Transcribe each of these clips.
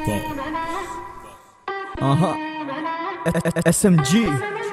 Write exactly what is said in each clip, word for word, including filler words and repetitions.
S M G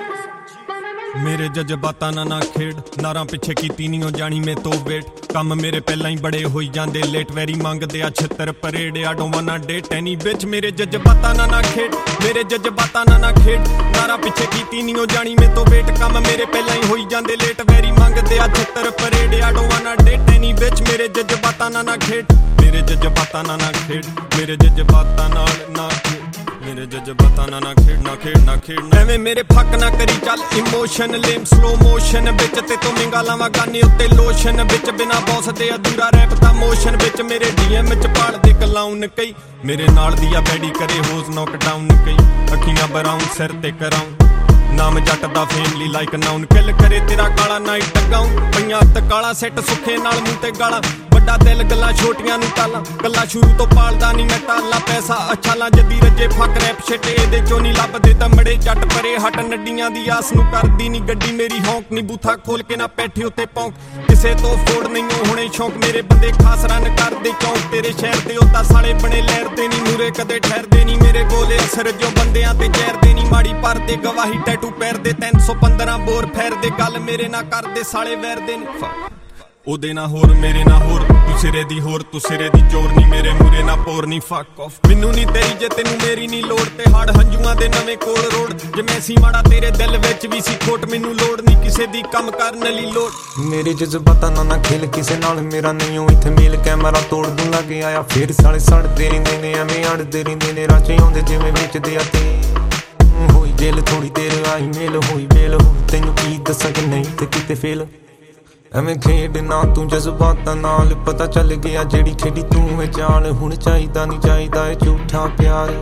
मेरे जज्बातां ना ना खेड नारां पिछे कीती नहीं जानी मैं तो वेट कम मेरे पहला ही बड़े होई जांदे लेट वैरी मंगदे आ छित्तर परेड आ डोंट वाना डेट एनी बिच मेरे जज्बातां ना ना खेड मेरे जज्बातां ना ना खेड नारां पिछे कीती नहीं जानी मैं तो वेट कम मेरे पहला ही होई जांदे लेट वैरी मंगदे आ छित्तर परेड आ डोंट वाना डेट एनी बिच मेरे जज्बातां ना ना खेड मेरे जज्बातां ना ना खेड मेरे जज्बातां नाल ना मेरे जज्बातां ना ना खेड ना खेड ना खेड एवें मेरे फक ना करी चल इमोशन लेम स्लो मोशन बिच ते तू मिंगा लावां गाने उत्ते लोशन बिच बिना बॉस दे अधूरा रैप दा मोशन बिच मेरे डीएम च पाल दे कलाउन कई मेरे नाल दिया बैडी करे होज नॉक डाउन कई अखियां बराउन सिर ते कराऊं नाम जट दा फैमिली लाइक नाउन किल करे तेरा काला नाइट टगाऊं पईयां हत्थ काला सेट सुखे नाल मूंह ते गाला बड़ा दिल गल्लां छोटियां नूं टाला गल्लां शुरू तो पालदा नहीं मैं टाला पैसा अच्छा ला जदी रजे फक रैप शिट एदे चों नहीं लभदे तमड़े जट परे हट नड्डियां दी आस नूं करदी नहीं गड्डी मेरी हौंक नहीं बूथा खोल के ना पैठे उत्ते पौंक किसे तो फोड़ नहीं होणे शौक मेरे बंदे खास रन करदे चौंक तेरे शहर दे ओता साले बने लहरदे नहीं मूरे कदे ठहरदे नहीं मेरे गोले असर जो बंदियां ते जहरदे नहीं माड़ी परदे गवाही टैटू पैरदे तीन सौ पंद्रह बोर फेरदे गल मेरे ना करदे साले वैरदे नहीं ओदे ना होर मेरे ना होर तू सिरे दी होर तू सिरे दी चोर नहीं मेरे मूरे ना पोर नहीं फक ऑफ मैनू नहीं तेरी जे तेनू मेरी नहीं लोड़ ते हाड़ हंजुआं दे नवें कोल रोड जे मैं सी माड़ा तेरे दिल विच भी सी खोट मैनू लोड़ नहीं किसे दी कम करन लई लोड़ मेरे जज्बातां नाल ना खेल किसे नाल मेरा नहीं हो इत्थे मेल कैमरा तोड़ दूं लगे आया फिर साले सड़दे रहिंदे ने एवें अड़दे रहिंदे ने राचे आउंदे जिवें विचदे आ ते होई जेल थोड़ी देर आई मेल होई मेल तैनू की दस्सां कि नहीं ते किते फेल ਐਵੇਂ ਖੇਡ ਨਾ ਤੂੰ ਜਜ਼ਬਾਤਾਂ ਨਾਲ ਪਤਾ ਚੱਲ ਗਿਆ ਜਿਹੜੀ ਖੇਡੀ ਤੂੰ ਏ ਚਾਲ ਹੁਣ ਚਾਹੀਦਾ ਨਹੀਂ ਚਾਹੀਦਾ ਏ ਝੂਠਾ ਪਿਆਰ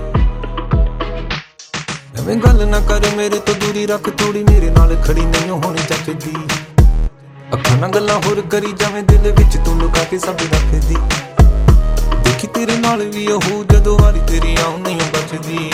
ਐਵੇਂ ਗੱਲ ਨਾ ਕਰ ਮੇਰੇ ਤੋਂ ਦੂਰੀ ਰੱਖ ਥੋੜੀ ਮੇਰੇ ਨਾਲ ਖੜੀ ਨਹੀਂ ਹੋਣੀ ਚੱਜਦੀ ਅੱਖਾਂ ਨਾਲ ਗੱਲਾਂ ਹੋਰ ਕਰੀ ਜਾਵੇਂ ਦਿਲ ਵਿੱਚ ਤੂੰ ਲੁਕਾ ਕੇ ਸਭ ਰੱਖਦੀ ਦੇਖੀ ਤੇਰੇ ਨਾਲ ਵੀ ਉਹ ਜਦੋਂ ਵਾਰੀ ਤੇਰੀ ਆਉਂ ਨਹੀਂ ਬਚਦੀ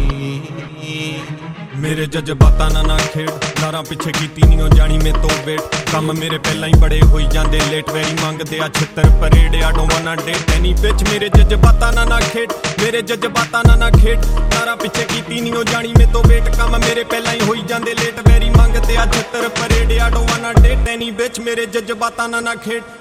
मेरे जज्बातां ना ना खेड नारां पिछे कीती नहीं जानी मैं तो वेट कम मेरे पहला ही बड़े होई जांदे लेट वैरी मंगदे आ छित्तर परेड आ डोंट वाना डेट एनी बिच मेरे जज्बातां ना ना खेड मेरे जज्बातां ना ना खेड नारां पिछे कीती नहीं जानी मैं तो वेट कम मेरे पहला ही होई जांदे लेट वैरी मंगदे आ छित्तर परेड आ डोंट वाना डेट एनी बिच मेरे जज्बातां ना ना खेड